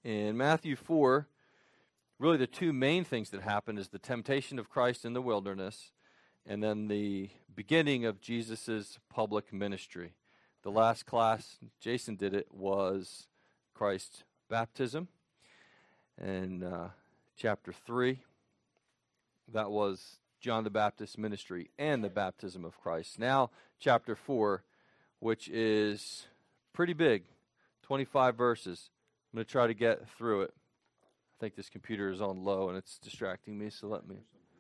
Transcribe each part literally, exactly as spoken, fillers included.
In Matthew four, really the two main things that happen is the temptation of Christ in the wilderness and then the beginning of Jesus' public ministry. The last class, Jason did it, was Christ's baptism. And uh, chapter three, that was John the Baptist's ministry and the baptism of Christ. Now, chapter four, which is pretty big, twenty-five verses. I'm going to try to get through it. I think this computer is on low and it's distracting me, so let me.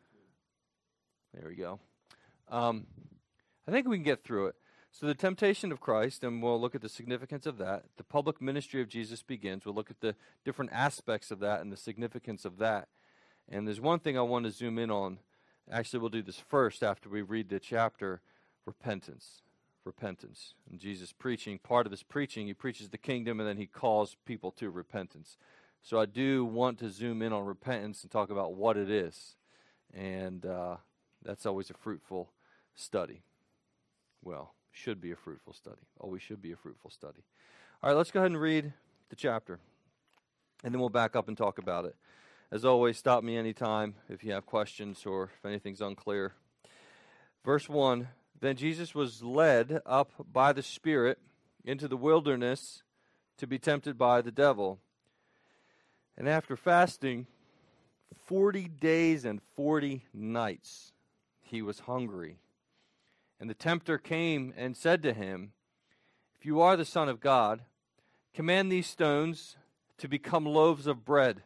There we go. Um, I think we can get through it. So the temptation of Christ, and we'll look at the significance of that. The public ministry of Jesus begins. We'll look at the different aspects of that and the significance of that. And there's one thing I want to zoom in on. Actually, we'll do this first after we read the chapter, repentance. Repentance. And Jesus preaching, part of his preaching, he preaches the kingdom and then he calls people to repentance. So I do want to zoom in on repentance and talk about what it is. And uh, that's always a fruitful study. Well, should be a fruitful study. Always should be a fruitful study. All right, let's go ahead and read the chapter. And then we'll back up and talk about it. As always, stop me anytime if you have questions or if anything's unclear. Verse one, then Jesus was led up by the Spirit into the wilderness to be tempted by the devil. And after fasting forty days and forty nights, he was hungry. And the tempter came and said to him, if you are the Son of God, command these stones to become loaves of bread.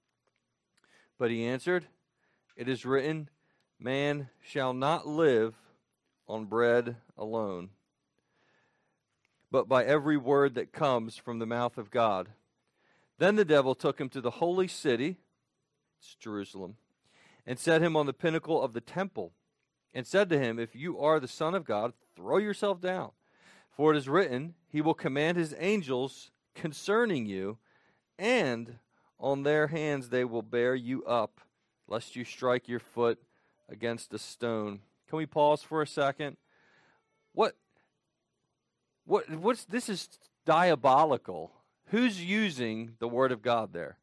But he answered, it is written, man shall not live on bread alone, but by every word that comes from the mouth of God. Then the devil took him to the holy city, it's Jerusalem, and set him on the pinnacle of the temple, and said to him, if you are the Son of God, throw yourself down. For it is written, he will command his angels concerning you, and on their hands they will bear you up, lest you strike your foot against a stone. Can we pause for a second? What, what, what's, this is diabolical. Who's using the word of God there?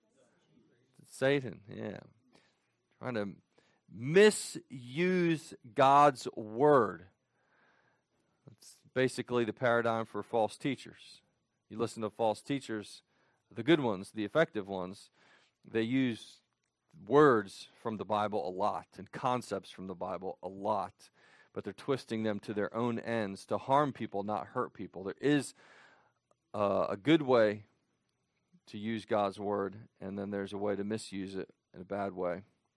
Satan, yeah. Trying to misuse God's word. That's basically the paradigm for false teachers. You listen to false teachers, the good ones, the effective ones, they use words from the Bible a lot and concepts from the Bible a lot, but they're twisting them to their own ends to harm people, not hurt people. There is uh, a good way to use God's word, and then there's a way to misuse it in a bad way.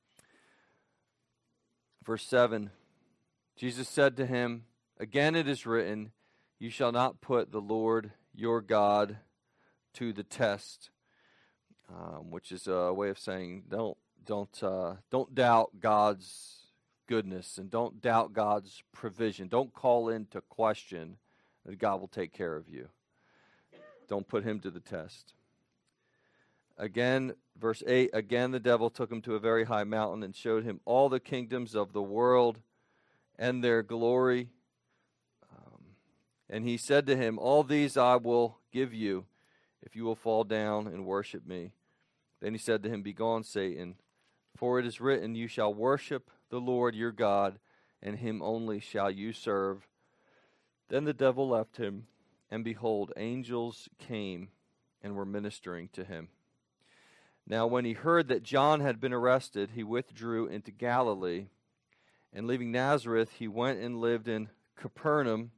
Verse seven, Jesus said to him, again it is written, you shall not put the Lord your God to the test, um, which is a way of saying don't don't uh, don't doubt God's goodness and don't doubt God's provision. Don't call into question that God will take care of you. Don't put him to the test. Again, verse eight, again the devil took him to a very high mountain and showed him all the kingdoms of the world and their glory. Um, and he said to him, all these I will give you if you will fall down and worship me. Then he said to him, begone, Satan, for it is written, you shall worship the Lord your God, and him only shall you serve. Then the devil left him, and behold, angels came and were ministering to him. Now when he heard that John had been arrested, he withdrew into Galilee, and leaving Nazareth, he went and lived in Capernaum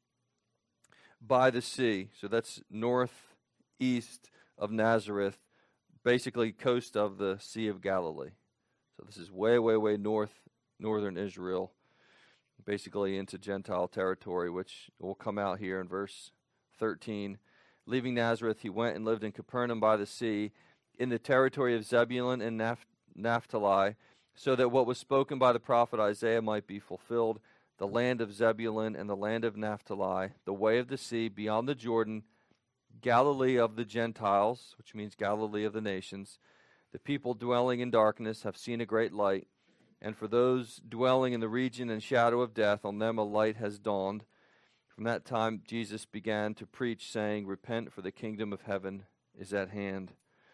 by the sea. So that's northeast of Nazareth, basically coast of the Sea of Galilee. So this is way, way, way north, northern Israel, basically into Gentile territory, which will come out here in verse thirteen. Leaving Nazareth, he went and lived in Capernaum by the sea, in the territory of Zebulun and Naph- Naphtali, so that what was spoken by the prophet Isaiah might be fulfilled, the land of Zebulun and the land of Naphtali, the way of the sea beyond the Jordan, Galilee of the Gentiles, which means Galilee of the nations. The people dwelling in darkness have seen a great light, and for those dwelling in the region and shadow of death, on them a light has dawned. From that time Jesus began to preach, saying, repent, for the kingdom of heaven is at hand.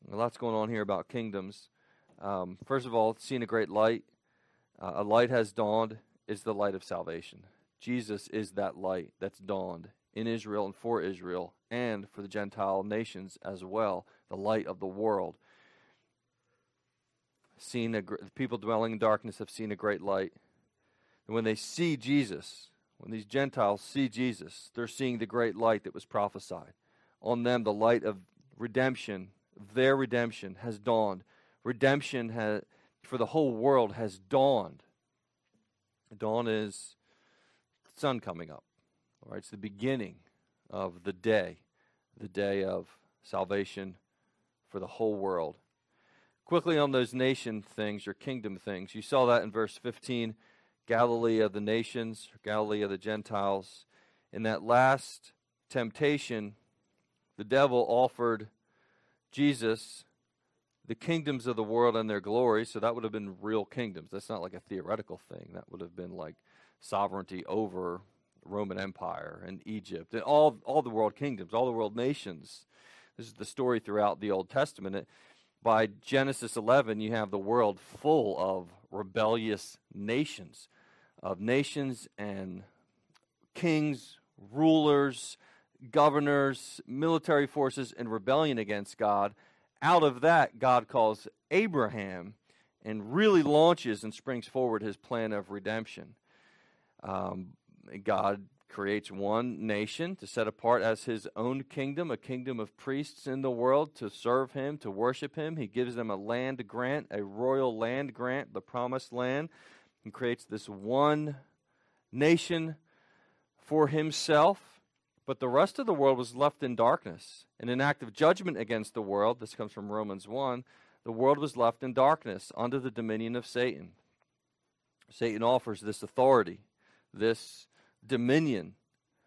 A lot's going on here about kingdoms. Um, first of all, seeing a great light. Uh, a light has dawned. It's the light of salvation. Jesus is that light that's dawned in Israel and for Israel and for the Gentile nations as well, the light of the world. Seen a gr- people dwelling in darkness have seen a great light. And when they see Jesus, when these Gentiles see Jesus, they're seeing the great light that was prophesied. On them, the light of redemption, their redemption has dawned. Redemption has, for the whole world has dawned. Dawn is the sun coming up. All right, it's the beginning of the day, the day of salvation for the whole world. Quickly on those nation things or kingdom things, you saw that in verse fifteen, Galilee of the nations, Galilee of the Gentiles. In that last temptation, the devil offered Jesus the kingdoms of the world and their glory, so that would have been real kingdoms. That's not like a theoretical thing. That would have been like sovereignty over Roman Empire and Egypt and all, all the world kingdoms, all the world nations. This is the story throughout the Old Testament. It, by Genesis eleven, you have the world full of rebellious nations, of nations and kings, rulers, governors, military forces in rebellion against God. Out of that, God calls Abraham and really launches and springs forward his plan of redemption. Um, God creates one nation to set apart as his own kingdom, a kingdom of priests in the world to serve him, to worship him. He gives them a land grant, a royal land grant, the promised land, and creates this one nation for himself. But the rest of the world was left in darkness. In an act of judgment against the world, this comes from Romans one, the world was left in darkness under the dominion of Satan. Satan offers this authority, this dominion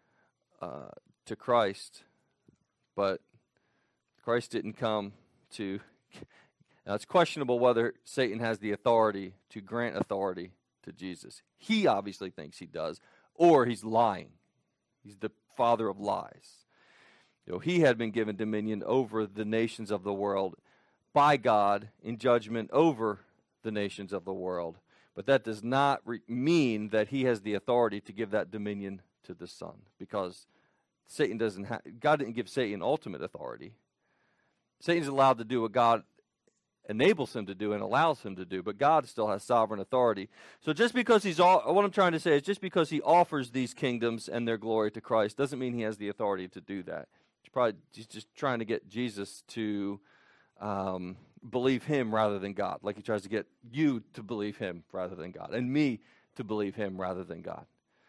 uh, to Christ, but Christ didn't come to... Now, it's questionable whether Satan has the authority to grant authority to Jesus. He obviously thinks he does, or he's lying. He's the father of lies. You know, he had been given dominion over the nations of the world by God in judgment over the nations of the world. But that does not re- mean that he has the authority to give that dominion to the Son, because Satan doesn't have, God didn't give Satan ultimate authority. Satan's allowed to do what God enables him to do and allows him to do, but God still has sovereign authority. So just because he's all, what I'm trying to say is just because he offers these kingdoms and their glory to Christ doesn't mean he has the authority to do that. He's probably he's just trying to get Jesus to um, believe him rather than God, like he tries to get you to believe him rather than God, and me to believe him rather than God.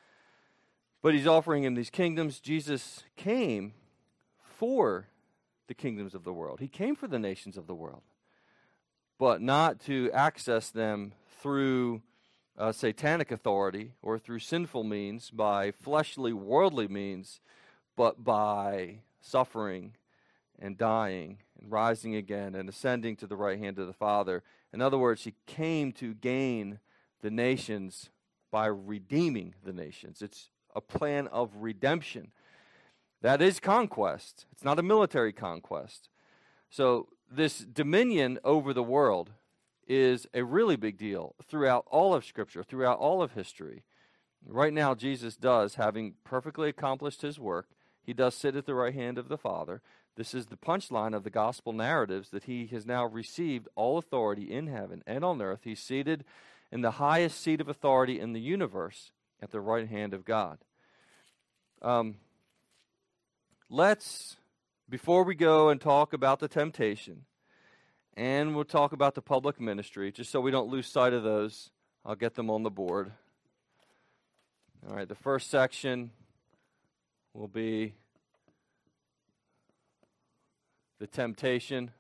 But he's offering him these kingdoms. Jesus came for the kingdoms of the world. He came for the nations of the world, but not to access them through uh, satanic authority or through sinful means, by fleshly, worldly means, but by suffering and dying and rising again and ascending to the right hand of the Father. In other words, he came to gain the nations by redeeming the nations. It's a plan of redemption. That is conquest. It's not a military conquest. So this dominion over the world is a really big deal throughout all of Scripture, throughout all of history. Right now, Jesus does, having perfectly accomplished his work, he does sit at the right hand of the Father. This is the punchline of the gospel narratives, that he has now received all authority in heaven and on earth. He's seated in the highest seat of authority in the universe at the right hand of God. Um, let's, before we go and talk about the temptation, and we'll talk about the public ministry, just so we don't lose sight of those, I'll get them on the board. All right, the first section will be the temptation.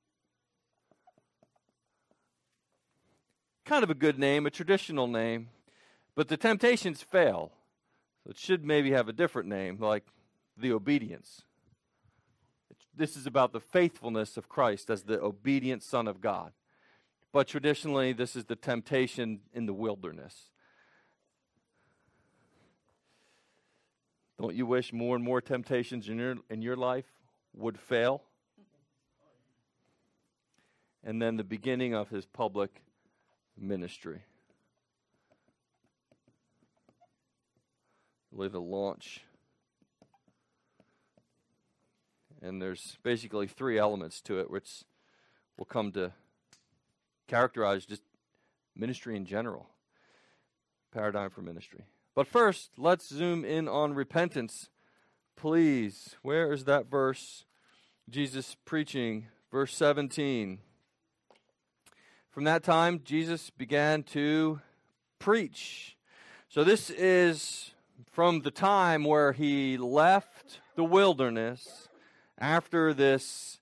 Kind of a good name, a traditional name, but the temptations fail. So it should maybe have a different name, like the obedience. This is about the faithfulness of Christ as the obedient Son of God. But traditionally, this is the temptation in the wilderness. Don't you wish more and more temptations in your, in your life would fail? and then the beginning of his public ministry. Really the launch. And there's basically three elements to it, which will come to characterize just ministry in general. Paradigm for ministry. But first, let's zoom in on repentance. Please, where is that verse? Jesus preaching, verse seventeen. From that time, Jesus began to preach. So this is from the time where he left the wilderness after this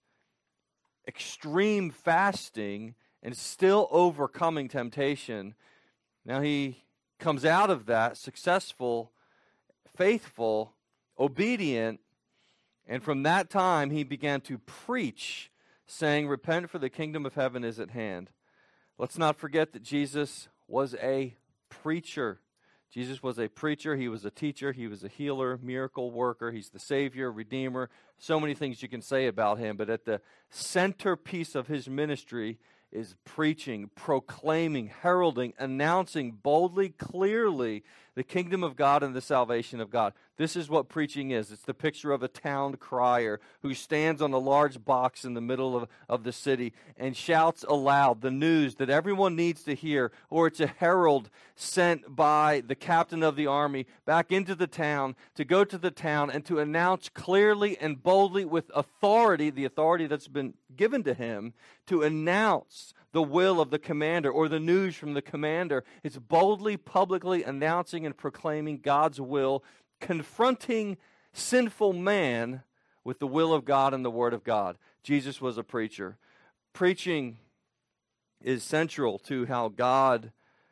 extreme fasting and still overcoming temptation. Now he comes out of that successful, faithful, obedient, and from that time he began to preach, saying, "Repent, for the kingdom of heaven is at hand." Let's not forget that Jesus was a preacher. Jesus was a preacher, he was a teacher, he was a healer, miracle worker, he's the Savior, Redeemer. So many things you can say about him, but at the centerpiece of his ministry is preaching, proclaiming, heralding, announcing boldly, clearly the kingdom of God and the salvation of God. This is what preaching is. It's the picture of a town crier who stands on a large box in the middle of, of the city and shouts aloud the news that everyone needs to hear, or it's a herald sent by the captain of the army back into the town to go to the town and to announce clearly and boldly with authority, the authority that's been given to him, to announce the will of the commander or the news from the commander. It's boldly, publicly announcing and proclaiming God's will, confronting sinful man with the will of God and the word of God. Jesus was a preacher. Preaching is central to how God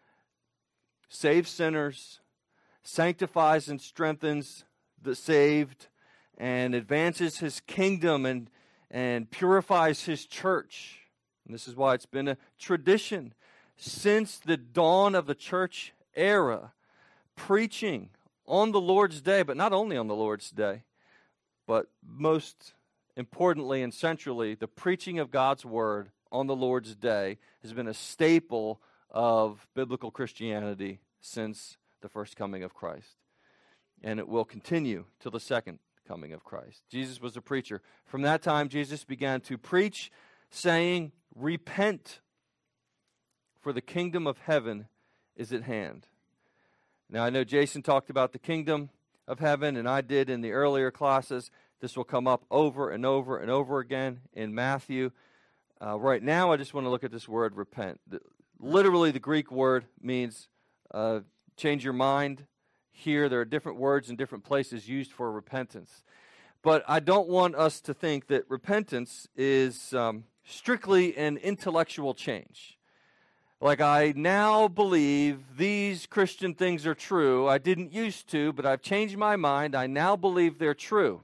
saves sinners, sanctifies and strengthens the saved, and advances his kingdom and, and purifies his church. And this is why it's been a tradition since the dawn of the church era, preaching on the Lord's day, but not only on the Lord's day, but most importantly and centrally, the preaching of God's word on the Lord's day has been a staple of biblical Christianity since the first coming of Christ. And it will continue till the second coming of Christ. Jesus was a preacher. From that time, Jesus began to preach, saying, "Repent, for the kingdom of heaven is at hand." Now, I know Jason talked about the kingdom of heaven, and I did in the earlier classes. This will come up over and over and over again in Matthew. Uh, right now, I just want to look at this word, repent. The, literally, the Greek word means uh, change your mind. Here, there are different words in different places used for repentance. But I don't want us to think that repentance is um, strictly an intellectual change. Like, I now believe these Christian things are true. I didn't used to, but I've changed my mind. I now believe they're true.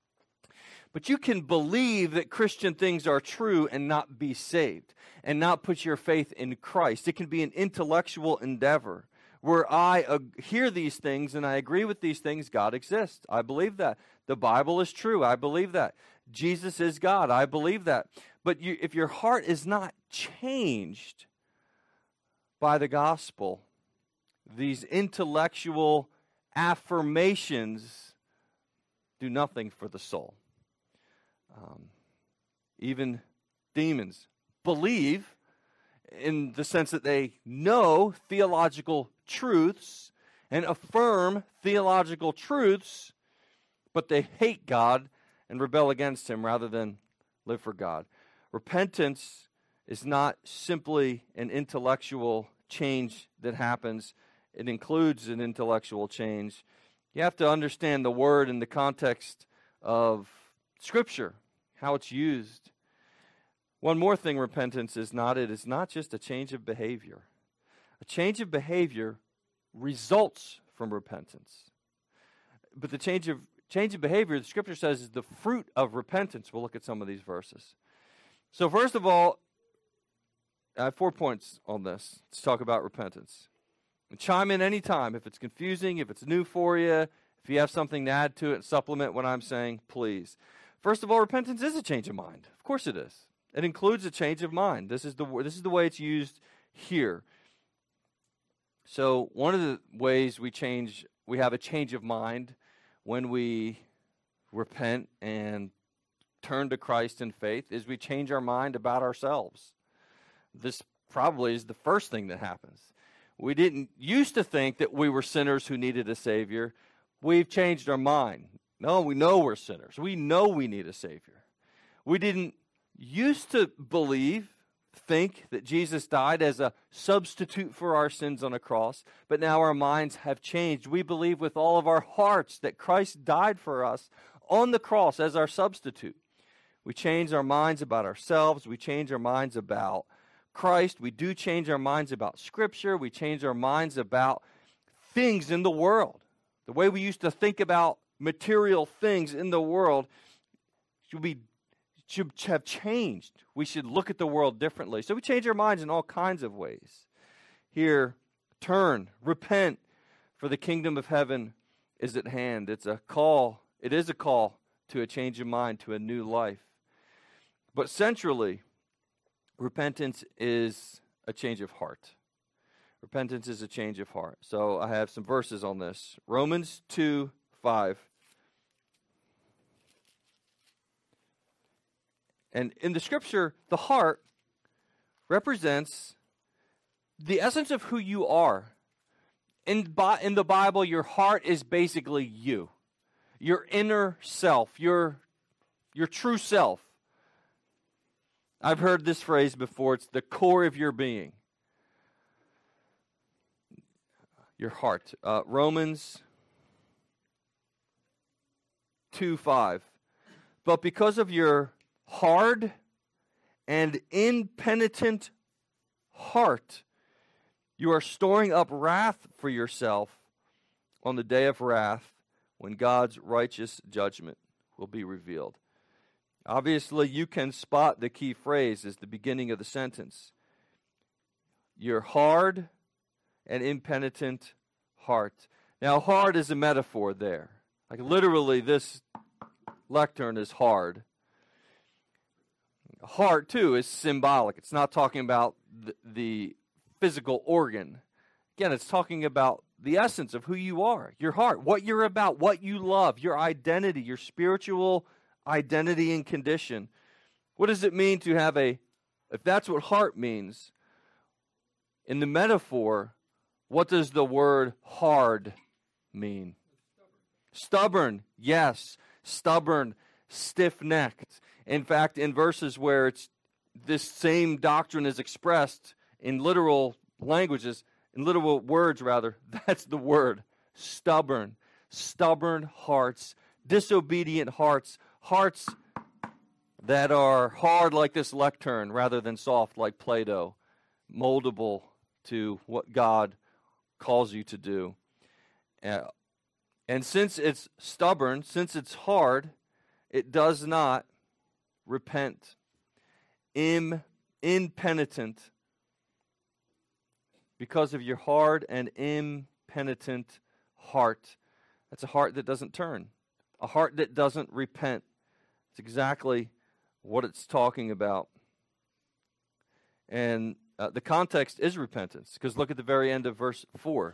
But you can believe that Christian things are true and not be saved, and not put your faith in Christ. It can be an intellectual endeavor where I uh, hear these things and I agree with these things. God exists. I believe that. The Bible is true. I believe that. Jesus is God. I believe that. But you, if your heart is not changed by the gospel, these intellectual affirmations do nothing for the soul. Um, even demons believe in the sense that they know theological truths and affirm theological truths, but they hate God and rebel against him rather than live for God. Repentance is not simply an intellectual change that happens. It includes an intellectual change. You have to understand the word in the context of Scripture, how it's used. One more thing repentance is not, it is not just a change of behavior. A change of behavior results from repentance. But the change of change of behavior, the Scripture says, is the fruit of repentance. We'll look at some of these verses. So first of all, I have four points on this. Let's talk about repentance. And chime in any time. If it's confusing, if it's new for you, if you have something to add to it, supplement what I'm saying, please. First of all, repentance is a change of mind. Of course it is. It includes a change of mind. This is the this is the way it's used here. So one of the ways we change, we have a change of mind when we repent and turn to Christ in faith, is we change our mind about ourselves. This probably is the first thing that happens. We didn't used to think that we were sinners who needed a Savior. We've changed our mind. No, we know we're sinners. We know we need a Savior. We didn't used to believe, think that Jesus died as a substitute for our sins on a cross, but now our minds have changed. We believe with all of our hearts that Christ died for us on the cross as our substitute. We change our minds about ourselves. We change our minds about Christ. We do change our minds about Scripture. We change our minds about things in the world. The way we used to think about material things in the world should be should have changed. We should look at the world differently. So we change our minds in all kinds of ways. Here, turn, repent, for the kingdom of heaven is at hand. It's a call. It is a call to a change of mind, to a new life. But centrally, repentance is a change of heart. Repentance is a change of heart. So I have some verses on this. Romans two five. And in the Scripture, the heart represents the essence of who you are. In, in the Bible, your heart is basically you. Your inner self, your, your true self. I've heard this phrase before. It's the core of your being. Your heart. Uh, Romans two five. But because of your hard and impenitent heart, you are storing up wrath for yourself on the day of wrath when God's righteous judgment will be revealed. Obviously, you can spot the key phrase as the beginning of the sentence. Your hard and impenitent heart. Now, hard is a metaphor there. Like literally, this lectern is hard. Heart, too, is symbolic. It's not talking about the, the physical organ. Again, it's talking about the essence of who you are, your heart, what you're about, what you love, your identity, your spiritual identity and condition. What does it mean to have a, if that's what heart means, in the metaphor, what does the word hard mean? Stubborn, yes, stubborn, stiff-necked. In fact, in verses where it's this same doctrine is expressed in literal languages, in literal words rather, that's the word, stubborn. Stubborn hearts, disobedient hearts, hearts that are hard like this lectern rather than soft like Play-Doh, moldable to what God calls you to do. Uh, and since it's stubborn, since it's hard, it does not repent. Im, impenitent. Because of your hard and impenitent heart. That's a heart that doesn't turn. A heart that doesn't repent. It's exactly what it's talking about. And uh, the context is repentance. Because look at the very end of verse four.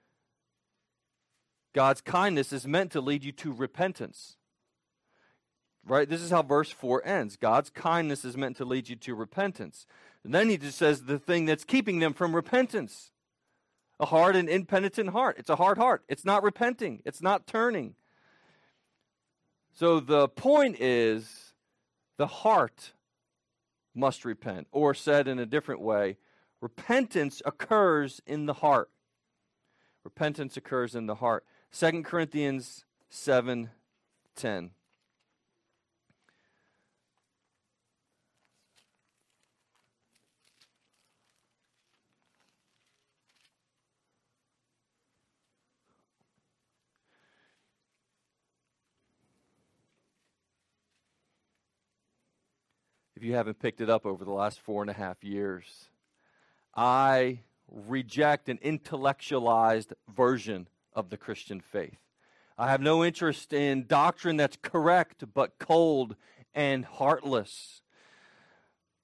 God's kindness is meant to lead you to repentance. Right? This is how verse four ends. God's kindness is meant to lead you to repentance. And then he just says the thing that's keeping them from repentance. A hard and impenitent heart. It's a hard heart. It's not repenting. It's not turning. So the point is, the heart must repent. Or said in a different way, repentance occurs in the heart. Repentance occurs in the heart. Second Corinthians seven ten. If you haven't picked it up over the last four and a half years, I reject an intellectualized version of the Christian faith. I have no interest in doctrine that's correct but cold and heartless.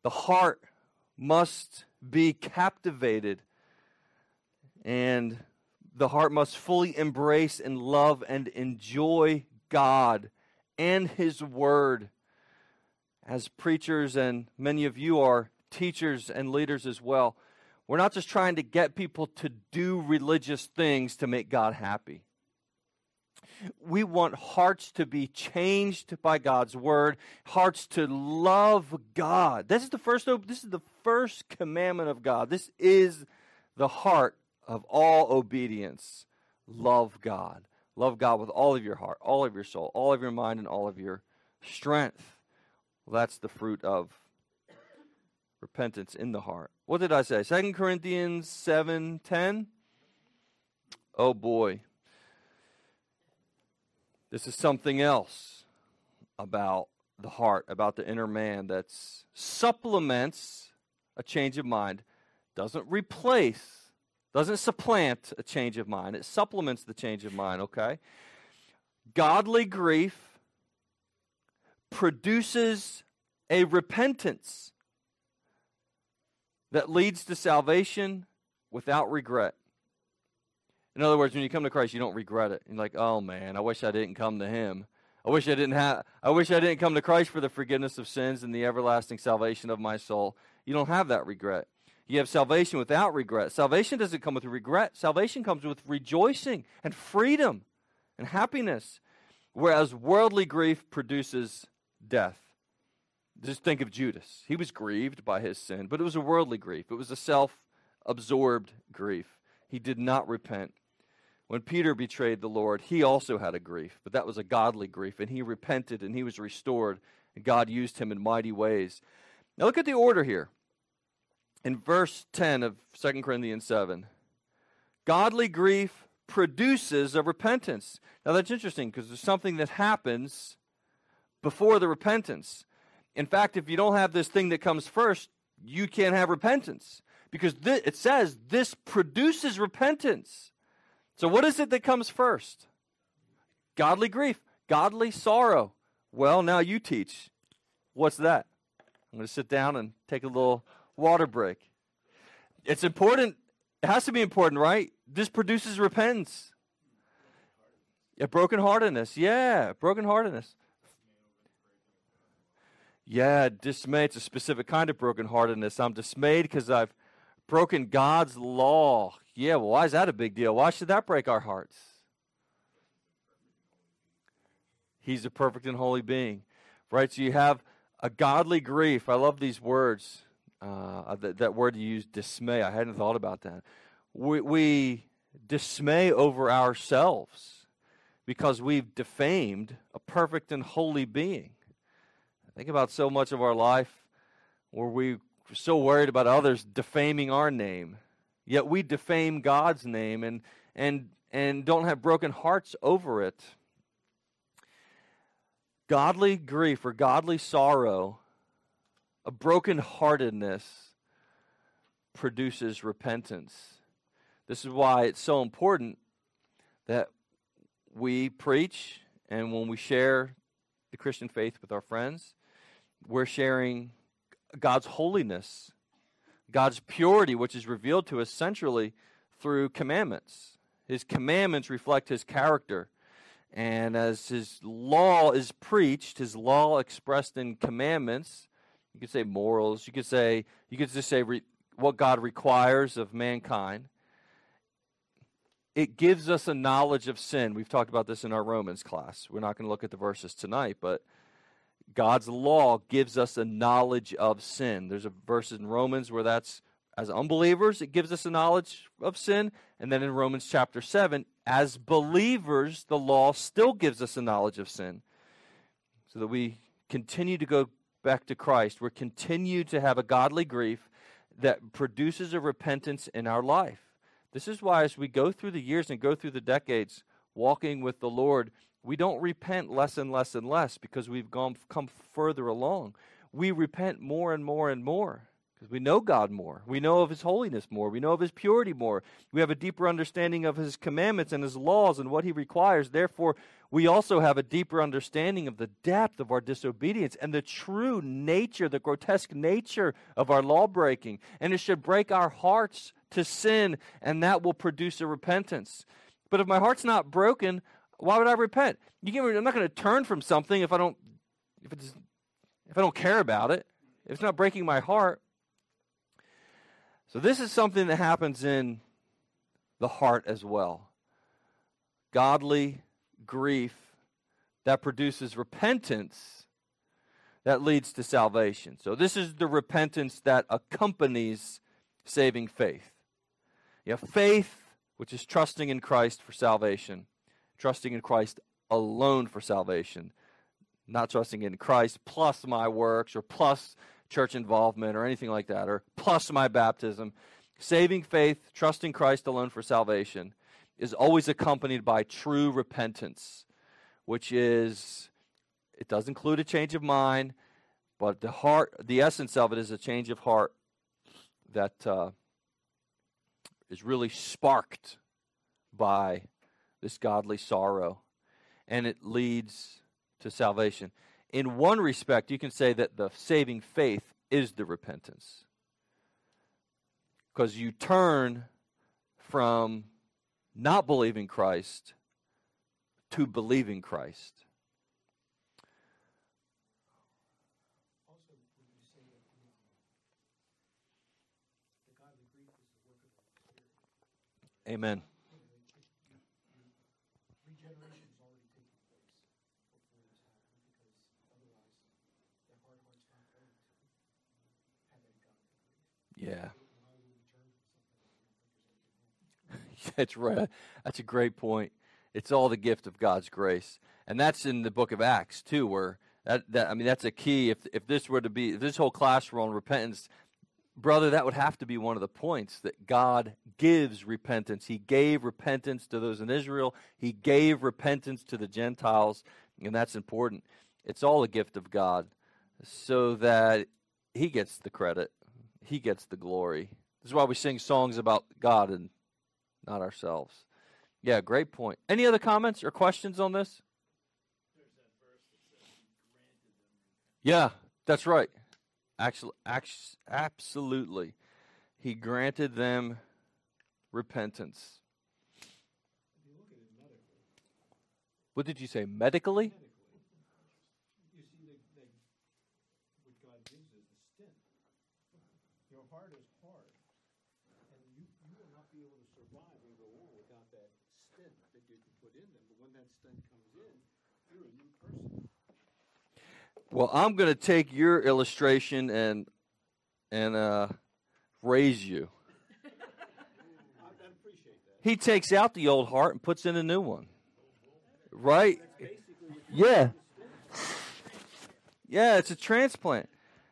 The heart must be captivated, and the heart must fully embrace and love and enjoy God and His Word. As preachers, and many of you are teachers and leaders as well, we're not just trying to get people to do religious things to make God happy. We want hearts to be changed by God's Word, hearts to love God. This is the first, this is the first commandment of God. This is the heart of all obedience. Love God. Love God with all of your heart, all of your soul, all of your mind, and all of your strength. Well, that's the fruit of repentance in the heart. What did I say? Second Corinthians seven ten? Oh boy. This is something else about the heart, about the inner man that supplements a change of mind, doesn't replace, doesn't supplant a change of mind. It supplements the change of mind, okay? Godly grief produces a repentance that leads to salvation without regret. In other words, when you come to Christ, you don't regret it. You're like, oh man, I wish I didn't come to Him. I wish I didn't have. I wish I didn't come to Christ for the forgiveness of sins and the everlasting salvation of my soul. You don't have that regret. You have salvation without regret. Salvation doesn't come with regret. Salvation comes with rejoicing and freedom and happiness, whereas worldly grief produces death. Just think of Judas. He was grieved by his sin, but it was a worldly grief. It was a self-absorbed grief. He did not repent. When Peter betrayed the Lord, he also had a grief, but that was a godly grief, and he repented, and he was restored, and God used him in mighty ways. Now look at the order here. In verse ten of Second Corinthians seven, godly grief produces a repentance. Now that's interesting because there's something that happens before the repentance. In fact, if you don't have this thing that comes first, you can't have repentance because th- it says this produces repentance. So what is it that comes first? Godly grief, godly sorrow. Well, now you teach. What's that? I'm going to sit down and take a little water break. It's important. It has to be important, right? This produces repentance. Yeah, brokenheartedness. Yeah, brokenheartedness. Yeah, dismay. It's a specific kind of brokenheartedness. I'm dismayed because I've broken God's law. Yeah, well, why is that a big deal? Why should that break our hearts? He's a perfect and holy being, right? So you have a godly grief. I love these words. Uh, that, that word you use, dismay. I hadn't thought about that. We, we dismay over ourselves because we've defamed a perfect and holy being. Think about so much of our life where we're so worried about others defaming our name. Yet we defame God's name and and and don't have broken hearts over it. Godly grief or godly sorrow, a brokenheartedness, produces repentance. This is why it's so important that we preach, and when we share the Christian faith with our friends, we're sharing God's holiness, God's purity, which is revealed to us centrally through commandments. His commandments reflect His character. And as His law is preached, His law expressed in commandments, you could say morals, you could say, you could just say re, what God requires of mankind. It gives us a knowledge of sin. We've talked about this in our Romans class. We're not going to look at the verses tonight, but God's law gives us a knowledge of sin. There's a verse in Romans where that's, as unbelievers, it gives us a knowledge of sin. And then in Romans chapter seven, as believers, the law still gives us a knowledge of sin. So that we continue to go back to Christ. We continue to have a godly grief that produces a repentance in our life. This is why as we go through the years and go through the decades walking with the Lord, we don't repent less and less and less because we've gone come further along. We repent more and more and more because we know God more. We know of his holiness more. We know of his purity more. We have a deeper understanding of his commandments and his laws and what he requires. Therefore, we also have a deeper understanding of the depth of our disobedience and the true nature, the grotesque nature of our law breaking. And it should break our hearts to sin, and that will produce a repentance. But if my heart's not broken, why would I repent? You can, I'm not going to turn from something if I don't, if it's, if I don't care about it. If it's not breaking my heart. So this is something that happens in the heart as well. Godly grief that produces repentance that leads to salvation. So this is the repentance that accompanies saving faith. You have faith, which is trusting in Christ for salvation, trusting in Christ alone for salvation, not trusting in Christ plus my works or plus church involvement or anything like that, or plus my baptism. Saving faith, trusting Christ alone for salvation, is always accompanied by true repentance, which is, it does include a change of mind, but the heart, the essence of it is a change of heart that uh, is really sparked by this godly sorrow, and it leads to salvation. In one respect, you can say that the saving faith is the repentance, because you turn from not believing Christ to believing Christ. Amen. Yeah. That's right. That's a great point. It's all the gift of God's grace. And that's in the book of Acts too, where that, that I mean that's a key. If if this were to be, if this whole class were on repentance, brother, that would have to be one of the points, that God gives repentance. He gave repentance to those in Israel. He gave repentance to the Gentiles, and that's important. It's all a gift of God, so that he gets the credit. He gets the glory. This is why we sing songs about God and not ourselves. Yeah, great point. Any other comments or questions on this? Yeah, that's right. Actually, absolutely. He granted them repentance. What did you say? Medically? You see, they, they, what God gives is the stint. Your heart is hard, and you, you will not be able to survive and go on without that stint that you can put in them. But when that stint comes in, you're a new person. Well, I'm going to take your illustration and and uh, raise you. I appreciate that. He takes out the old heart and puts in a new one. Right? Yeah. Yeah, it's a transplant.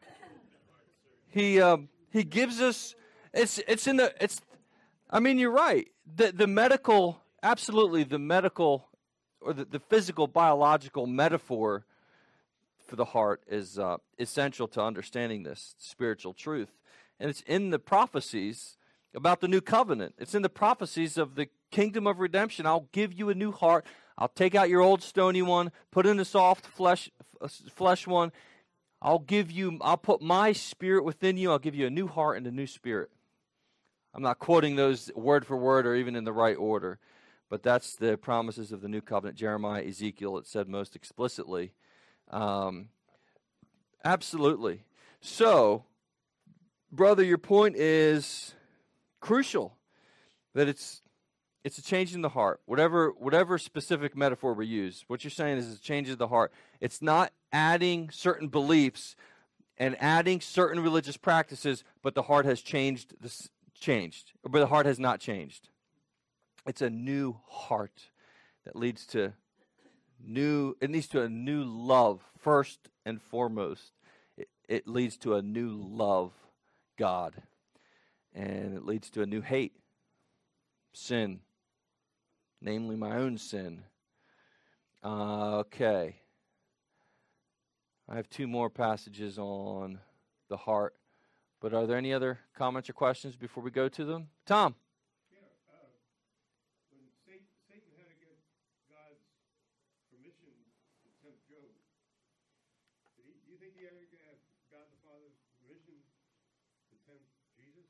He um, he gives us. It's it's in the it's. I mean, you're right. The the medical, absolutely, the medical or the, the physical biological metaphor for the heart is uh, essential to understanding this spiritual truth. And it's in the prophecies about the new covenant. It's in the prophecies of the kingdom of redemption. I'll give you a new heart. I'll take out your old stony one, put in a soft flesh flesh one. I'll give you, I'll put my spirit within you. I'll give you a new heart and a new spirit. I'm not quoting those word for word or even in the right order, but that's the promises of the new covenant. Jeremiah, Ezekiel, it said most explicitly. Um, absolutely. So, brother, your point is crucial, that it's it's a change in the heart. Whatever whatever specific metaphor we use, what you're saying is a change of the heart. It's not adding certain beliefs and adding certain religious practices, but the heart has changed. This changed, but the heart has not changed. It's a new heart that leads to new. It leads to a new love first and foremost. It, it leads to a new love, God, and it leads to a new hate, sin, namely my own sin. Uh, okay. I have two more passages on the heart, But are there any other comments or questions before we go to them? Tom? Yeah, uh, when Satan, Satan had to get God's permission to tempt Job, did he, do you think he had to get God the Father's permission to tempt Jesus?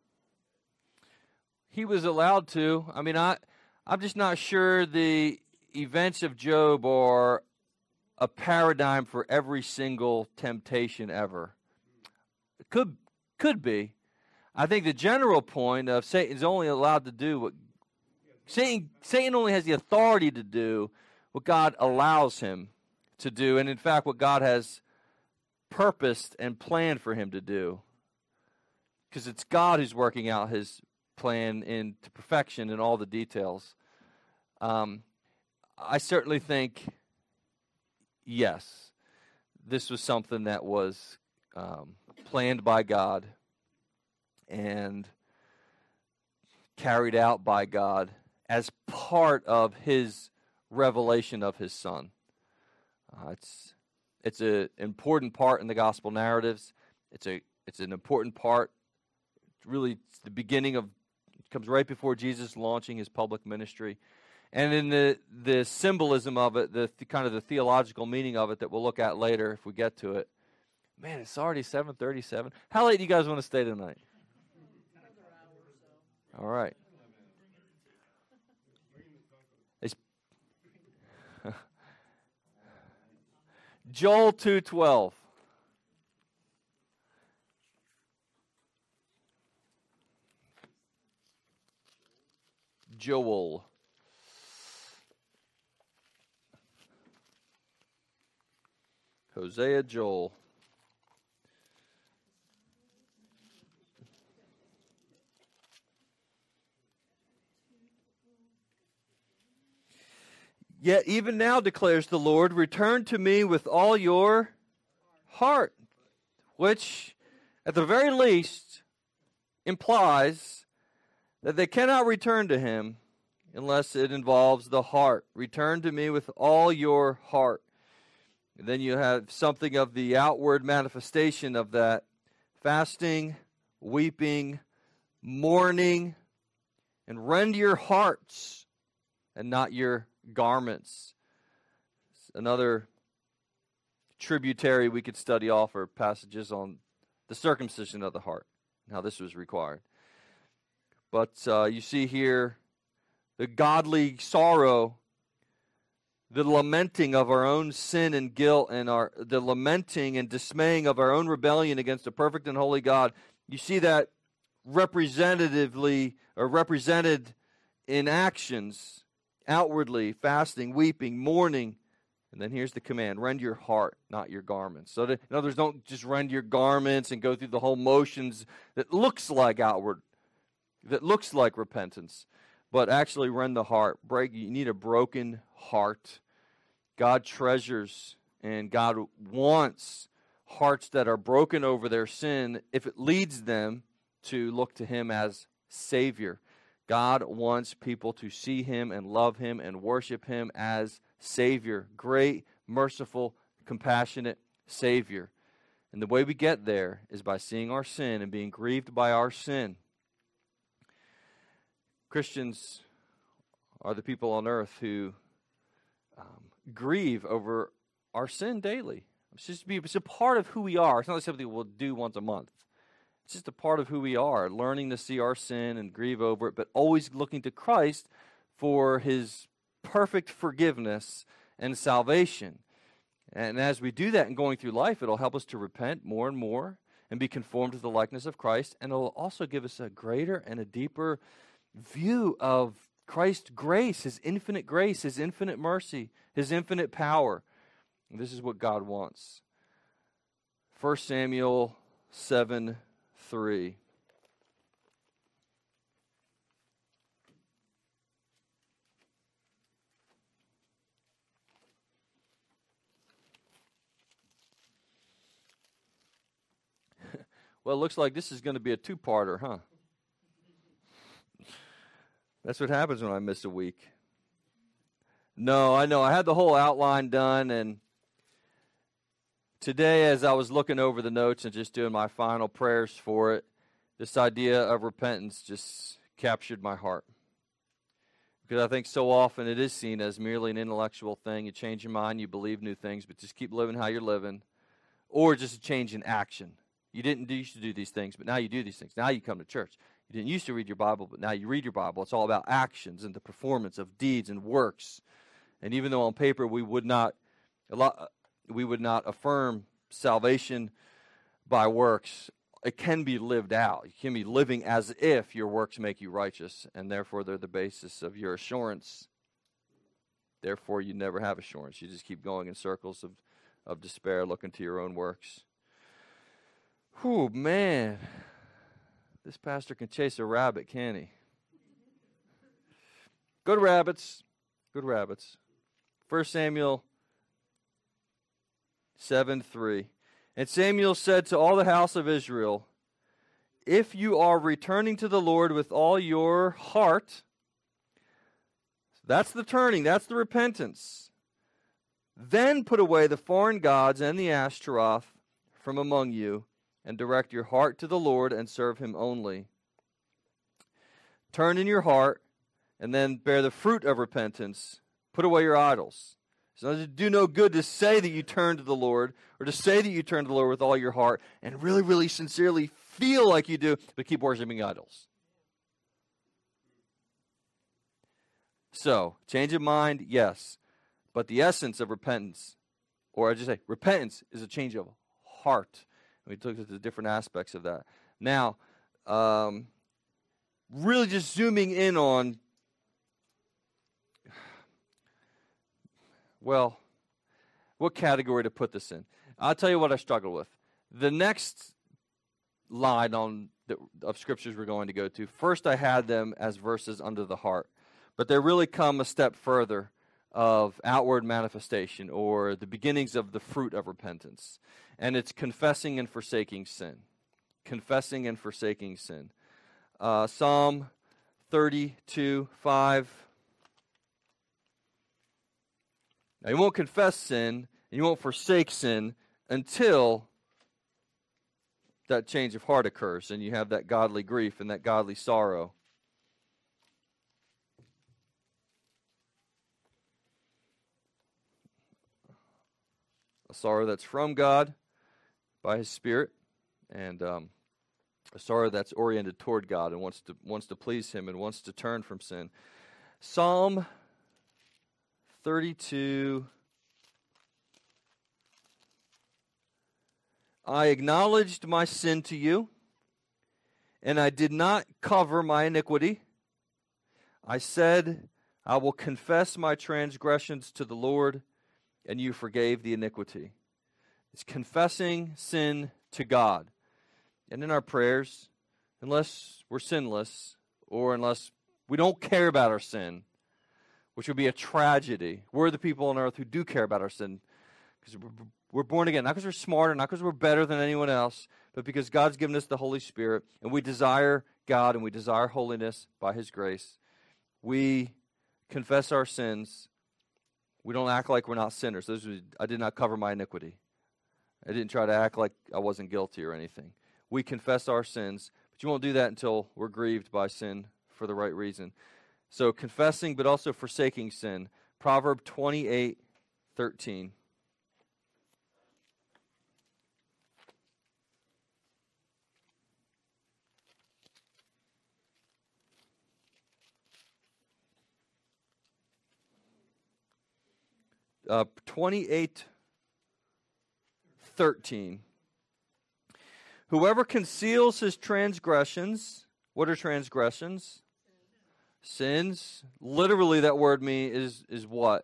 He was allowed to. I mean, I, I'm just not sure the events of Job are a paradigm for every single temptation ever. It could could be. I think the general point of Satan's only allowed to do what Satan Satan only has the authority to do what God allows him to do, and in fact what God has purposed and planned for him to do. Because it's God who's working out his plan into perfection in all the details. Um, I certainly think, yes, this was something that was um, planned by God and carried out by God as part of his revelation of his Son. Uh, it's it's an important part in the gospel narratives. It's a it's an important part. It's really, it's the beginning of. It comes right before Jesus launching his public ministry. And in the, the symbolism of it, the, the kind of the theological meaning of it that we'll look at later if we get to it. Man, it's already seven thirty-seven. How late do you guys want to stay tonight? All right. It's Joel two twelve. Joel. Hosea, Joel. Yet even now declares the Lord, return to me with all your heart, which at the very least implies that they cannot return to him unless it involves the heart. Return to me with all your heart. And then you have something of the outward manifestation of that. Fasting, weeping, mourning, and rend your hearts and not your garments. Another tributary we could study off are passages on the circumcision of the heart and how this was required. But uh, you see here the godly sorrow, the lamenting of our own sin and guilt, and our the lamenting and dismaying of our own rebellion against a perfect and holy God. You see that representatively or represented in actions, outwardly, fasting, weeping, mourning. And then here's the command, rend your heart, not your garments. So that, in other words, don't just rend your garments and go through the whole motions that looks like outward, that looks like repentance, but actually rend the heart. Break. You need a broken heart. God treasures and God wants hearts that are broken over their sin if it leads them to look to him as Savior. God wants people to see him and love him and worship him as Savior. Great, merciful, compassionate Savior. And the way we get there is by seeing our sin and being grieved by our sin. Christians are the people on earth who um, grieve over our sin daily. It's just be, it's a part of who we are. It's not like something we'll do once a month. It's just a part of who we are, learning to see our sin and grieve over it, but always looking to Christ for his perfect forgiveness and salvation. And as we do that and going through life, it'll help us to repent more and more and be conformed to the likeness of Christ. And it'll also give us a greater and a deeper view of Christ's grace, his infinite grace, his infinite mercy, his infinite power. And this is what God wants. First Samuel seven three. Well, it looks like this is going to be a two-parter, huh? That's what happens when I miss a week. No, I know. I had the whole outline done, and today, as I was looking over the notes and just doing my final prayers for it, this idea of repentance just captured my heart. Because I think so often it is seen as merely an intellectual thing. You change your mind, you believe new things, but just keep living how you're living. Or just a change in action. You didn't used to do these things, but now you do these things. Now you come to church. You didn't used to read your Bible, but now you read your Bible. It's all about actions and the performance of deeds and works. And even though on paper we would not, a lot, we would not affirm salvation by works, it can be lived out. You can be living as if your works make you righteous, and therefore they're the basis of your assurance. Therefore, you never have assurance. You just keep going in circles of, of despair, looking to your own works. Whew, man. This pastor can chase a rabbit, can't he? Good rabbits. Good rabbits. First Samuel seven three. And Samuel said to all the house of Israel, if you are returning to the Lord with all your heart, that's the turning, that's the repentance, then put away the foreign gods and the Ashtaroth from among you, and direct your heart to the Lord and serve him only. Turn in your heart, and then bear the fruit of repentance. Put away your idols. So it do no good to say that you turn to the Lord, or to say that you turn to the Lord with all your heart, and really, really sincerely feel like you do, but keep worshiping idols. So, change of mind, yes. But the essence of repentance, or I just say, repentance is a change of heart. We looked at the different aspects of that. Now, um, really just zooming in on, well, what category to put this in? I'll tell you what I struggle with. The next line on the, of scriptures we're going to go to, first I had them as verses under the heart, but they really come a step further of outward manifestation, or the beginnings of the fruit of repentance. And it's confessing and forsaking sin. Confessing and forsaking sin. Uh, Psalm thirty-two five. Now, you won't confess sin, and you won't forsake sin until that change of heart occurs, and you have that godly grief and that godly sorrow. A sorrow that's from God by His Spirit, and um, a sorrow that's oriented toward God and wants to wants to please Him and wants to turn from sin. Psalm thirty-two. I acknowledged my sin to you, and I did not cover my iniquity. I said, I will confess my transgressions to the Lord, and you forgave the iniquity. It's confessing sin to God. And in our prayers, unless we're sinless, or unless we don't care about our sin, which would be a tragedy. We're the people on earth who do care about our sin, because we're, we're born again, not because we're smarter, not because we're better than anyone else, but because God's given us the Holy Spirit, and we desire God, and we desire holiness by His grace. We confess our sins. We don't act like we're not sinners. Those are, I did not cover my iniquity. I didn't try to act like I wasn't guilty or anything. We confess our sins, but you won't do that until we're grieved by sin for the right reason. So confessing, but also forsaking sin. Proverb twenty-eight thirteen. Uh, twenty-eight thirteen. Whoever conceals his transgressions, what are transgressions? Sins. Literally, that word mean is is what?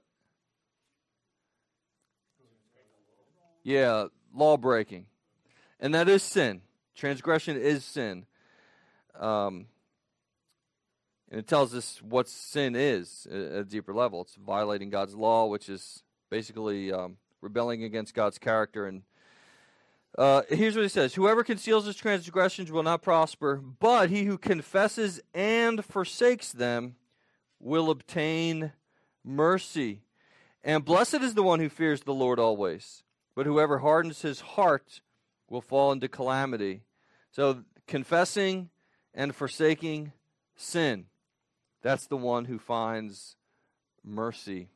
Yeah, law breaking, and that is sin. Transgression is sin, um, and it tells us what sin is at a deeper level. It's violating God's law, which is basically um, rebelling against God's character. And uh, here's what he says: whoever conceals his transgressions will not prosper, but he who confesses and forsakes them will obtain mercy. And blessed is the one who fears the Lord always, but whoever hardens his heart will fall into calamity. So confessing and forsaking sin, that's the one who finds mercy.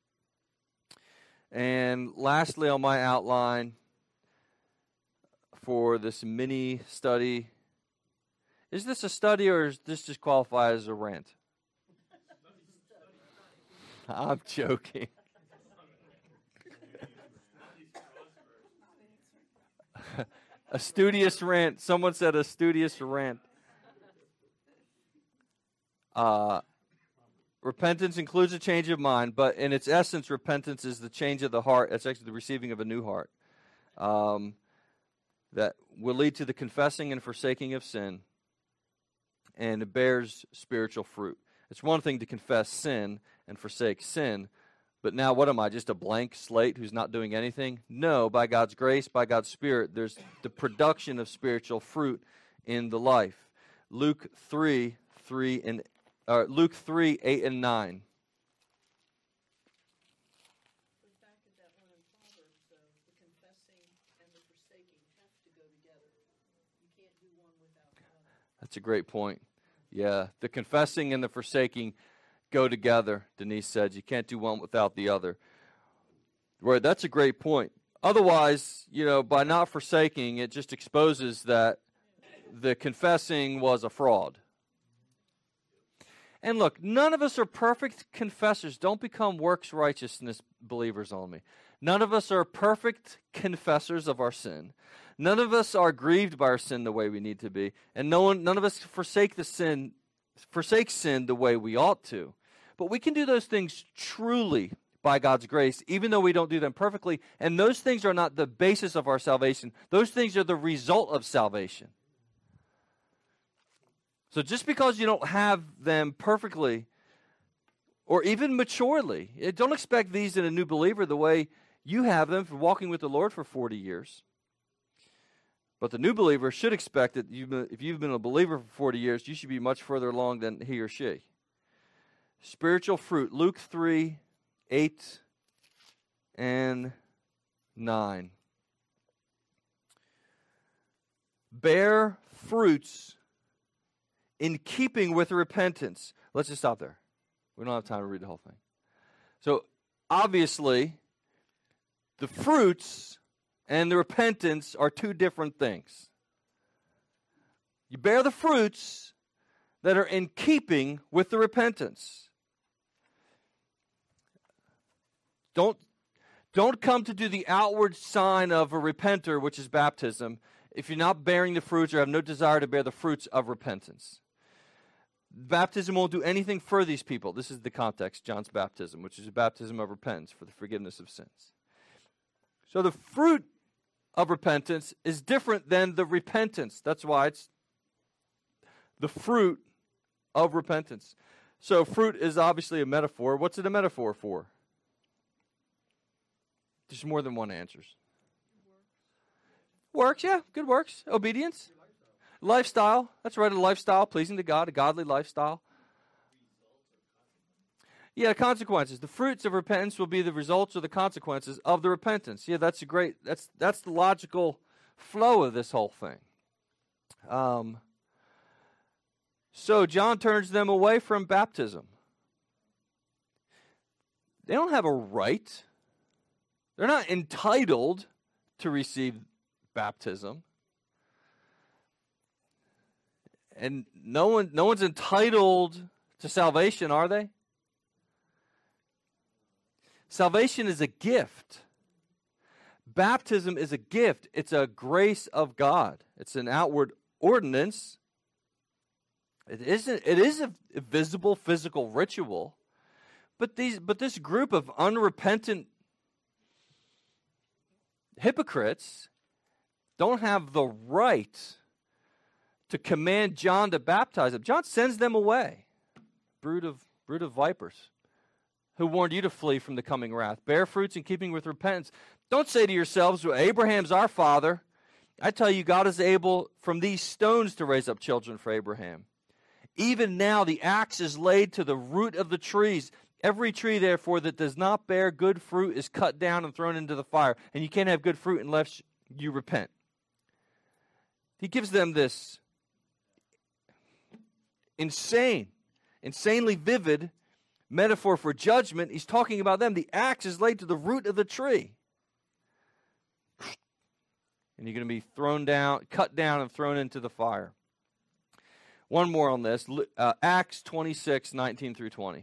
And lastly on my outline for this mini study, is this a study or is this just qualify as a rant? I'm joking. A studious rant. Someone said a studious rant. Uh, repentance includes a change of mind, but in its essence, repentance is the change of the heart. It's actually the receiving of a new heart. Um, that will lead to the confessing and forsaking of sin, and it bears spiritual fruit. It's one thing to confess sin and forsake sin, but now what am I, just a blank slate who's not doing anything? No, by God's grace, by God's Spirit, there's the production of spiritual fruit in the life. Luke three, three and uh, Luke three, eight and nine. Goes back to that one in Proverbs, though, the confessing and the forsaking have to go together. You can't do one without the other. That's a great point. Yeah, the confessing and the forsaking go together, Denise said. You can't do one without the other. Right, that's a great point. Otherwise, you know, by not forsaking, it just exposes that the confessing was a fraud. And look, none of us are perfect confessors. Don't become works righteousness believers only. None of us are perfect confessors of our sin. None of us are grieved by our sin the way we need to be. And no one, none of us forsake the sin, forsake sin the way we ought to. But we can do those things truly by God's grace, even though we don't do them perfectly. And those things are not the basis of our salvation. Those things are the result of salvation. So just because you don't have them perfectly or even maturely, don't expect these in a new believer the way you have them for walking with the Lord for forty years. But the new believer should expect that you've been, if you've been a believer for forty years, you should be much further along than he or she. Spiritual fruit, Luke three, eight and nine. Bear fruits in keeping with repentance. Let's just stop there. We don't have time to read the whole thing. So, obviously, the fruits and the repentance are two different things. You bear the fruits that are in keeping with the repentance. Don't, don't come to do the outward sign of a repenter, which is baptism, if you're not bearing the fruits or have no desire to bear the fruits of repentance. Baptism won't do anything for these people. This is the context, John's baptism, which is a baptism of repentance for the forgiveness of sins. So the fruit of repentance is different than the repentance. That's why it's the fruit of repentance. So fruit is obviously a metaphor. What's it a metaphor for? There's more than one answers. Works, yeah, good works. Obedience. Lifestyle. That's right, a lifestyle pleasing to God, a godly lifestyle. Yeah, consequences. The fruits of repentance will be the results or the consequences of the repentance. Yeah, that's a great, that's that's the logical flow of this whole thing. Um, so John turns them away from baptism. They don't have a right. They're not entitled to receive baptism. And no one no one's entitled to salvation, are they? Salvation is a gift. Baptism is a gift. It's a grace of God. It's an outward ordinance. It isn't it is a visible physical ritual. But these but this group of unrepentant hypocrites don't have the right to command John to baptize them. John sends them away. Brood of brood of vipers, who warned you to flee from the coming wrath. Bear fruits in keeping with repentance. Don't say to yourselves, well, Abraham's our father. I tell you, God is able from these stones to raise up children for Abraham. Even now the axe is laid to the root of the trees. Every tree, therefore, that does not bear good fruit is cut down and thrown into the fire. And you can't have good fruit unless you repent. He gives them this insane, insanely vivid metaphor for judgment. He's talking about them. The axe is laid to the root of the tree. And you're going to be thrown down, cut down, and thrown into the fire. One more on this. Uh, Acts twenty-six, nineteen through twenty.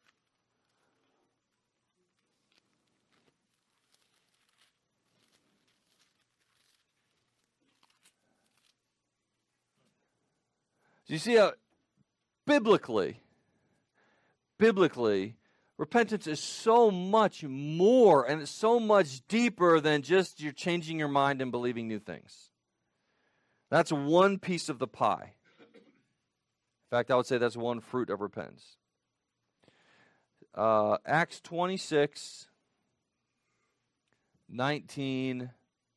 So you see how biblically, biblically, repentance is so much more and it's so much deeper than just you're changing your mind and believing new things. That's one piece of the pie. In fact, I would say that's one fruit of repentance. Uh, Acts twenty-six, nineteen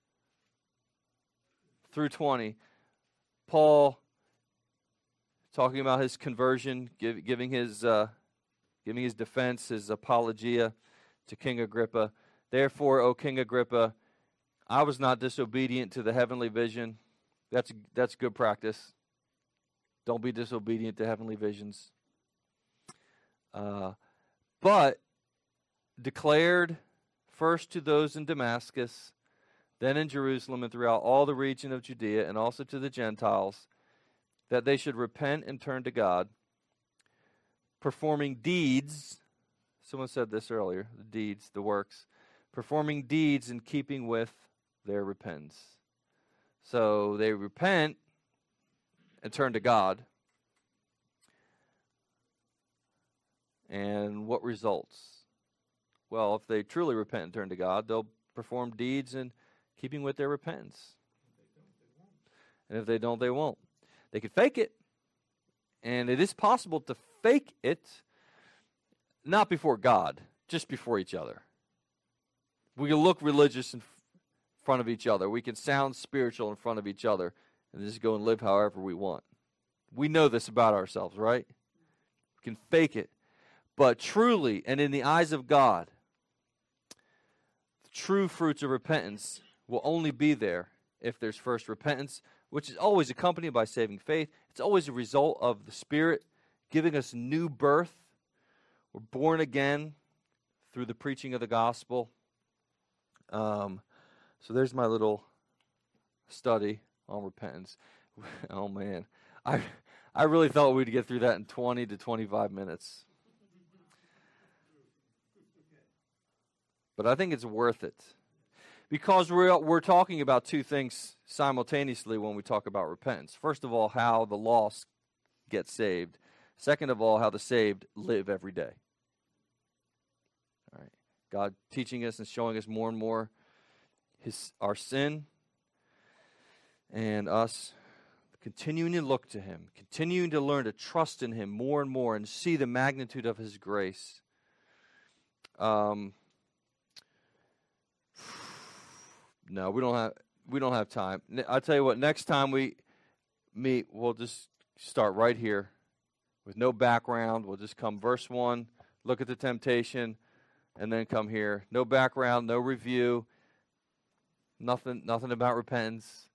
through twenty. Paul talking about his conversion, give, giving his uh, giving his defense, his apologia to King Agrippa. Therefore, O King Agrippa, I was not disobedient to the heavenly vision. That's that's good practice. Don't be disobedient to heavenly visions. Uh, but declared first to those in Damascus, then in Jerusalem and throughout all the region of Judea, and also to the Gentiles, that they should repent and turn to God, performing deeds. Someone said this earlier, the deeds, the works. Performing deeds in keeping with their repentance. So they repent and turn to God. And what results? Well, if they truly repent and turn to God, they'll perform deeds in keeping with their repentance. And if they don't, they won't. They could fake it. And it is possible to fake it, not before God, just before each other. We can look religious in front of each other. We can sound spiritual in front of each other and just go and live however we want. We know this about ourselves, right? We can fake it. But truly, and in the eyes of God, the true fruits of repentance will only be there if there's first repentance, which is always accompanied by saving faith. It's always a result of the Spirit giving us new birth. We're born again through the preaching of the gospel. Um, so there's my little study on repentance. Oh man, I I really thought we'd get through that in twenty to twenty-five minutes. But I think it's worth it. Because we're we're talking about two things simultaneously when we talk about repentance. First of all, how the lost get saved. Second of all, how the saved live every day. All right. God teaching us and showing us more and more his our sin, and us continuing to look to him, continuing to learn to trust in him more and more and see the magnitude of his grace. Um No, we don't have we don't have time. I'll tell you what, next time we meet, we'll just start right here with no background. We'll just come verse one, look at the temptation, and then come here. No background, no review, nothing nothing about repentance.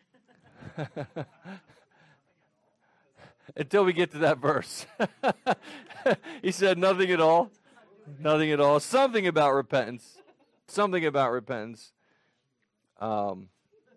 Until we get to that verse. He said nothing at all. Nothing at all. Something about repentance. Something about repentance. Um,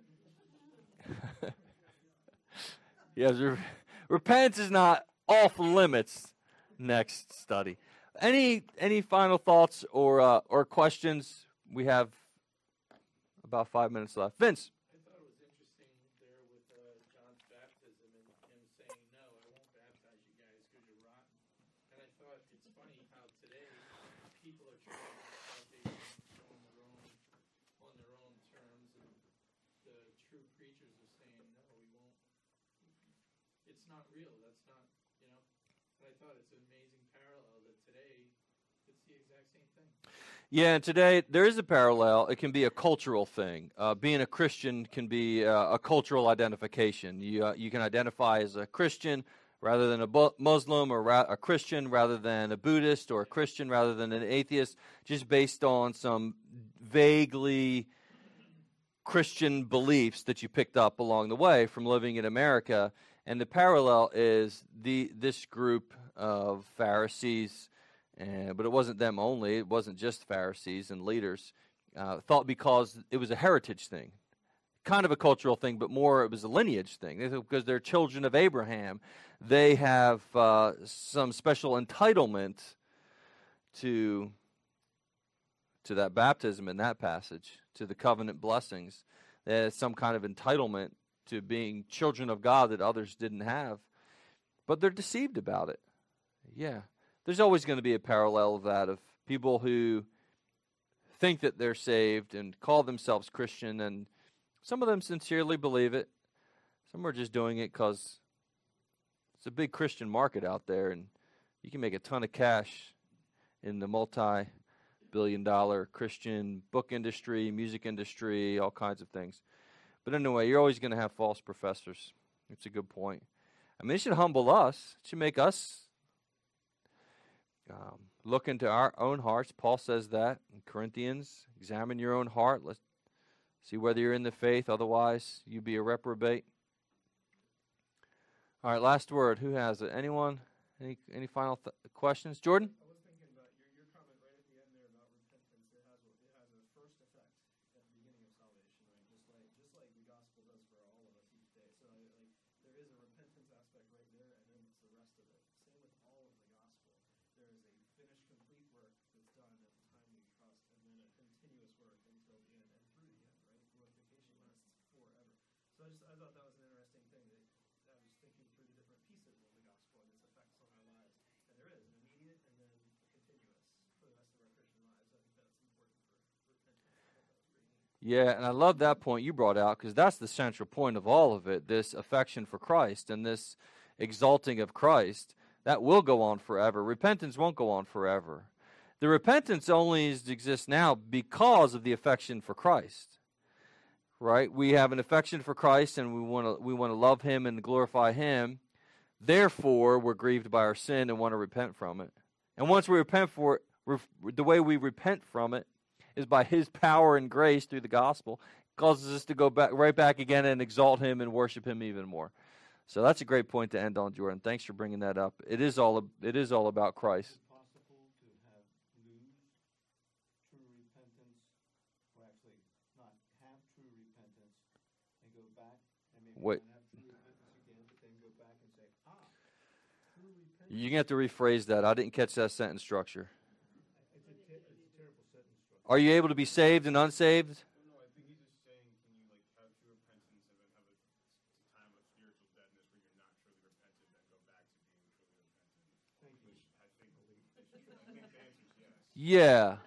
yes, re- repentance is not off limits. Next study. Any any final thoughts or uh, or questions? We have about five minutes left. Vince. I thought it was interesting there with uh, John's baptism and him saying, no, I won't baptize you guys because you're rotten. And I thought it's funny how today people are trying to have salvation on their own, on their own terms, and the true preachers are saying, no, we won't. It's not real. That's not, you know. And I thought it's an amazing parallel that today it's the exact same thing. Yeah, and today there is a parallel. It can be a cultural thing. Uh, being a Christian can be uh, a cultural identification. You uh, you can identify as a Christian rather than a bu- Muslim or ra- a Christian rather than a Buddhist, or a Christian rather than an atheist, just based on some vaguely Christian beliefs that you picked up along the way from living in America. And the parallel is the this group of Pharisees, uh, but it wasn't them only. It wasn't just Pharisees and leaders. Uh, thought because it was a heritage thing, kind of a cultural thing, but more it was a lineage thing. Because they're children of Abraham, they have uh, some special entitlement to to that baptism in that passage, to the covenant blessings. There's some kind of entitlement to being children of God that others didn't have. But they're deceived about it. Yeah. There's always going to be a parallel of that, of people who think that they're saved and call themselves Christian, and some of them sincerely believe it. Some are just doing it because it's a big Christian market out there, and you can make a ton of cash in the multi-billion dollar Christian book industry, music industry, all kinds of things. But anyway, you're always going to have false professors. It's a good point. I mean, it should humble us. It should make us um, look into our own hearts. Paul says that in Corinthians. Examine your own heart. Let's see whether you're in the faith. Otherwise, you be a reprobate. All right, last word. Who has it? Anyone? Any any final th- questions? Jordan? I was thinking about your, your comment right at the end there about repentance. It has a, it has a first effect at the beginning of salvation, right? Just like just like the gospel does for all of us each day. So like there is a repentance aspect right there, and then it's the rest of it. Same with all of the gospel. There is a finished, complete work that's done at the time we trust, and then a continuous work until the end and through the end, right? Glorification lasts forever. So I just I thought that was an interesting thing that I was thinking through the different pieces of the gospel and its effects on our lives. And there is an immediate and then a continuous for the rest of our Christian lives. I think that's important for repentance. I thought that was pretty neat. Yeah, and I love that point you brought out, because that's the central point of all of it, this affection for Christ and this exalting of Christ. That will go on forever. Repentance won't go on forever. The repentance only exists now because of the affection for Christ. Right? We have an affection for Christ, and we want to we want to love Him and glorify Him. Therefore, we're grieved by our sin and want to repent from it. And once we repent for it, re- the way we repent from it is by His power and grace through the gospel. It causes us to go back right back again and exalt Him and worship Him even more. So that's a great point to end on, Jordan. Thanks for bringing that up. It is all it is all about Christ. Is it possible to have lose true repentance, or actually not have true repentance, and go back and maybe Wait. not have true repentance again, but then go back and say, ah, true repentance. You're going to have to rephrase that. I didn't catch that sentence structure. It's a, ter- it's a terrible sentence structure. Are you able to be saved and unsaved? No, I think he's just saying, can you like have true repentance and then have a time of spiritual deadness where you're not truly repentant, then go back to being truly repentant? Thank you. Which I think, I think the answer is yes. Yeah.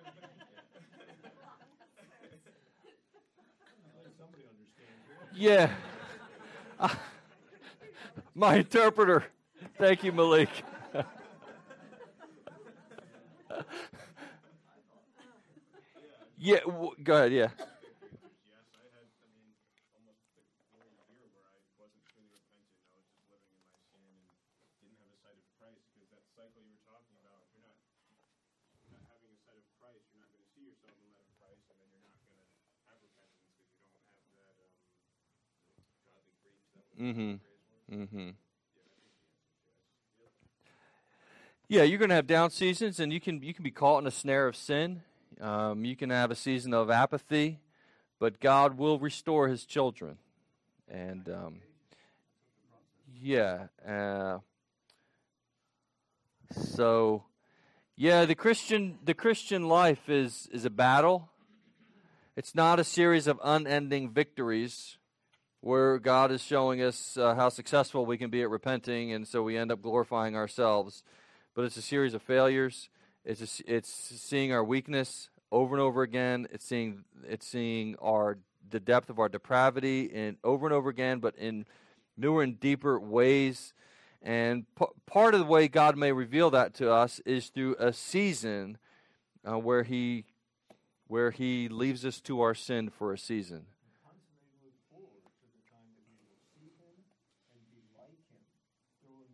Let somebody understand. Yeah. Uh, my interpreter. Thank you, Malik. yeah, w- go ahead, yeah. Yes, I had, I mean, almost like a whole year where I wasn't truly repentant. I was just living in my sin and didn't have a sight of Christ, because that cycle you were talking about, if you're not, not having a sight of Christ, you're not going to see yourself in light of Christ, and then you're not going to have repentance because you don't have that um, godly grief. That was Mm-hmm. Mm-hmm. Yeah, I think the answer is yes. Yeah, you're going to have down seasons, and you can you can be caught in a snare of sin. Um, you can have a season of apathy, but God will restore His children. And um, yeah, uh, so yeah, the Christian the Christian life is is a battle. It's not a series of unending victories where God is showing us uh, how successful we can be at repenting, and so we end up glorifying ourselves. But it's a series of failures. It's a, it's seeing our weakness over and over again. It's seeing it's seeing our the depth of our depravity and over and over again, but in newer and deeper ways. And p- part of the way God may reveal that to us is through a season uh, where He where He leaves us to our sin for a season. Constantly look forward to the time that we will see Him and be like Him, though in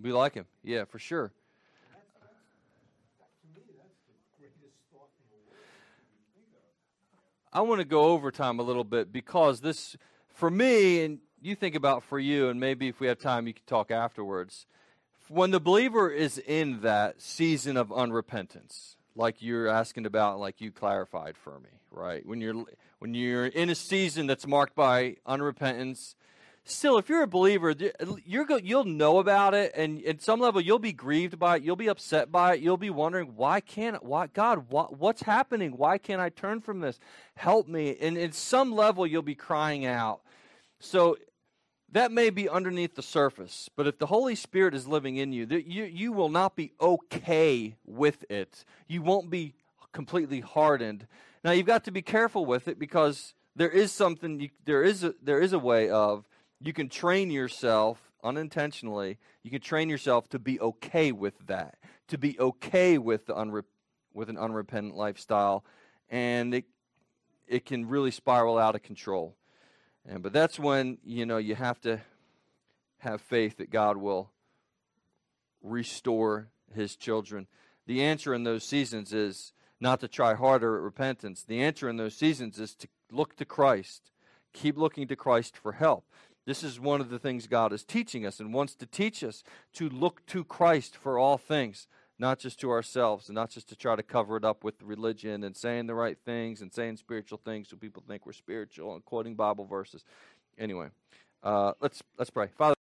Be like him. Yeah, for sure. That's, that's, that, to me, that's the greatest thought in the world you can think of. I want to go overtime a little bit because this, for me, and you think about for you, and maybe if we have time, you can talk afterwards. When the believer is in that season of unrepentance, like you're asking about, like you clarified for me, right? When you're when you're in a season that's marked by unrepentance, still, if you're a believer, you're go, you'll know about it, and at some level, you'll be grieved by it. You'll be upset by it. You'll be wondering, why can't, why God, what, what's happening? Why can't I turn from this? Help me. And at some level, you'll be crying out. So that may be underneath the surface, but if the Holy Spirit is living in you, you, you will not be okay with it. You won't be completely hardened. Now, you've got to be careful with it because there is something, you, there is a, there is a way of, you can train yourself unintentionally, you can train yourself to be okay with that, to be okay with the unre- with an unrepentant lifestyle, and it it can really spiral out of control. And but that's when, you know, you have to have faith that God will restore his children. The answer in those seasons is not to try harder at repentance. The answer in those seasons is to look to Christ. Keep looking to Christ for help. This is one of the things God is teaching us and wants to teach us, to look to Christ for all things, not just to ourselves, and not just to try to cover it up with religion and saying the right things and saying spiritual things so people think we're spiritual and quoting Bible verses. Anyway, uh, let's let's pray. Father,